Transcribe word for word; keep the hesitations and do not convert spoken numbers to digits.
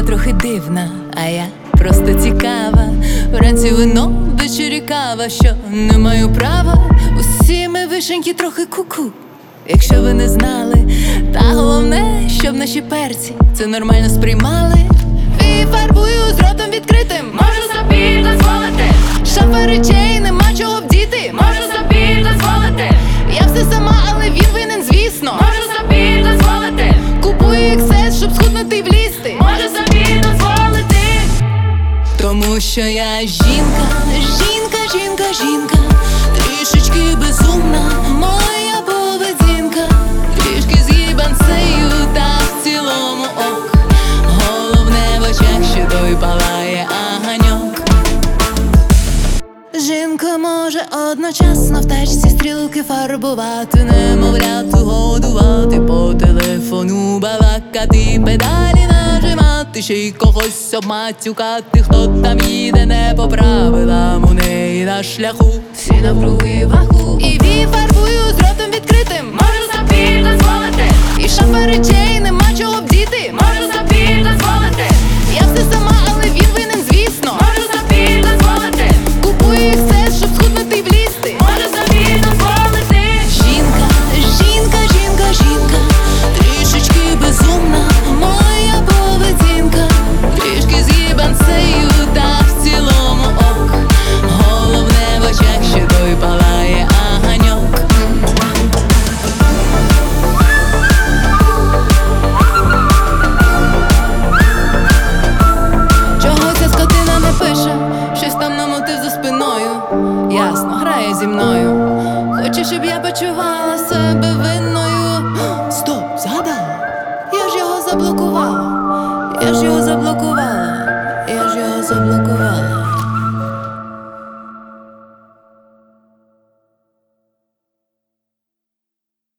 трохи дивна, а я просто цікава. Вранці вино, ввечері кава, що не маю права. Усі ми вишеньки трохи ку-ку, якщо ви не знали. Та головне, щоб наші перці це нормально сприймали. І фарбую з ротом відкритим, можу собі дозволити. Шафа речей, нема чого вдіти, можу собі дозволити. Я все сама, але він винен, звісно, можу собі дозволити. Купую ікс ес, щоб схуднути й влізти, можу собі дозволити. Тому що я жінка, жінка, жінка, жінка, трішечки безумна моя поведінка, трішки з гібанцею, та в цілому ок. Головне в очах, що той палає аганьок. Жінка може одночасно в тачці стрілки фарбувати, немовлят годувати, по телефону балакати, педалі нажимати, ще й когось обматюкати. Хто там їде не по правилам, у неї на шляху всі навкруги ваху. І ві фарбую з ротом відкритим, можу собі дозволити. І шафа речей, нема чого вдіти, можу собі дозволити. Я все сама, але він винен, звісно, можу собі дозволити. Купую ікс ес, щоб схуднути й влізти, можу собі дозволити. Жінка, жінка, жінка, жінка, трішечки безумна моя поведінка, трішки з гібанцею, та в цілому ок. Головне в очах, що той палає аганьок. Чого ця скотина не пише, щось там намотив за спиною. Ясно, грає зі мною, хоче, щоб я почувала себе винною. Стоп, згадала, я ж його заблокувала, я ж його заблокувала, я ж його заблокувала.